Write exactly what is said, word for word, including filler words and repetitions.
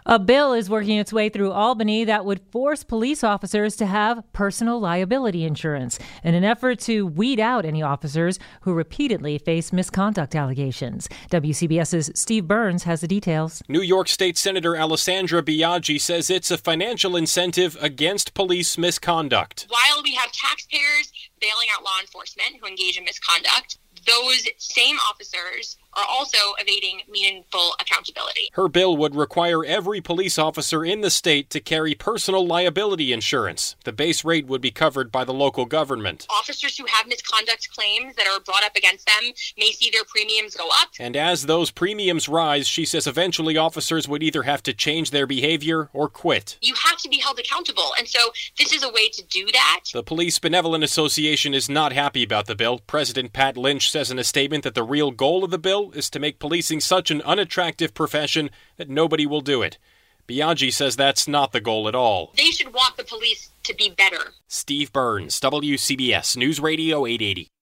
A bill is working its way through Albany that would force police officers to have personal liability insurance in an effort to weed out any officers who repeatedly face misconduct allegations. WCBS's Steve Burns has the details. New York State Senator Alessandra Biaggi says it's a financial incentive against police misconduct. While we have taxpayers bailing out law enforcement who engage in misconduct, those same officers are also evading meaningful accountability. Her bill would require every police officer in the state to carry personal liability insurance. The base rate would be covered by the local government. Officers who have misconduct claims that are brought up against them may see their premiums go up. And as those premiums rise, she says eventually officers would either have to change their behavior or quit. You have to be held accountable, and so this is a way to do that. The Police Benevolent Association is not happy about the bill. President Pat Lynch says in a statement that the real goal of the bill is to make policing such an unattractive profession that nobody will do it. Biaggi says that's not the goal at all. They should want the police to be better. Steve Burns, W C B S News Radio eight eighty.